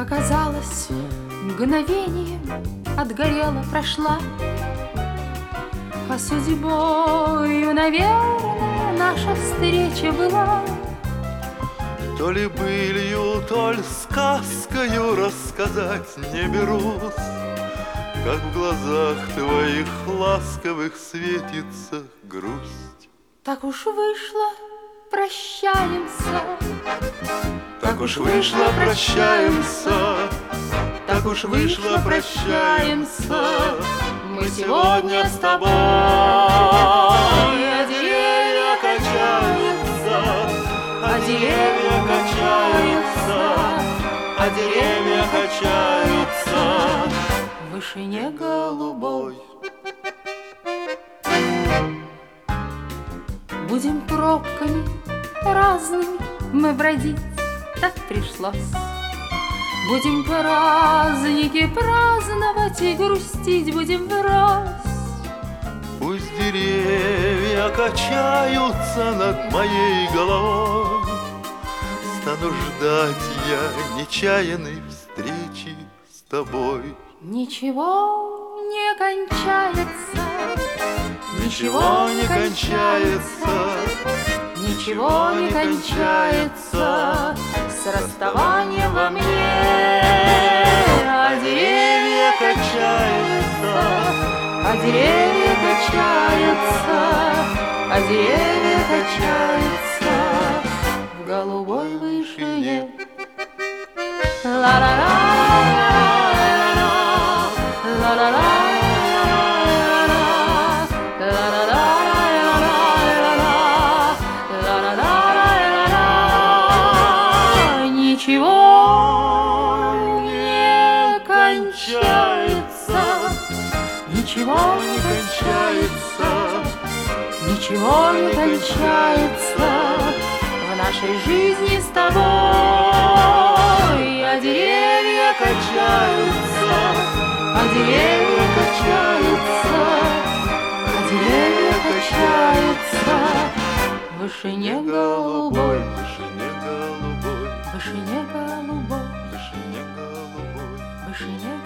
Показалось, мгновением отгорела, прошла. А судьбою, наверное, наша встреча была. То ли былью, то ли сказкою рассказать не берусь, как в глазах твоих ласковых светится грусть. Так уж вышло, прощаемся. Так уж вышло, прощаемся. Так уж вышло, прощаемся. Мы сегодня с тобой, а деревья качаются, а деревья качаются, а деревья качаются В вышине голубой. Будем пробками разными мы бродить, так пришлось. Будем праздники праздновать и грустить будем врозь. Пусть деревья качаются над моей головой, стану ждать я нечаянной встречи с тобой. Ничего не кончается, Ничего не кончается, ничего не кончается с расставанием во мне. А деревья качаются, А деревья качаются, а деревья качаются в голубой вышине. Ла-ла-ла, ла-ла-ла, ничего не кончается, ничего не кончается, ничего не кончается в нашей жизни с тобой. А деревья качаются, а деревья качаются, а деревья качаются в вышине голубой, в вышине голубой, в вышине голубой, в вышине голубой, в вышине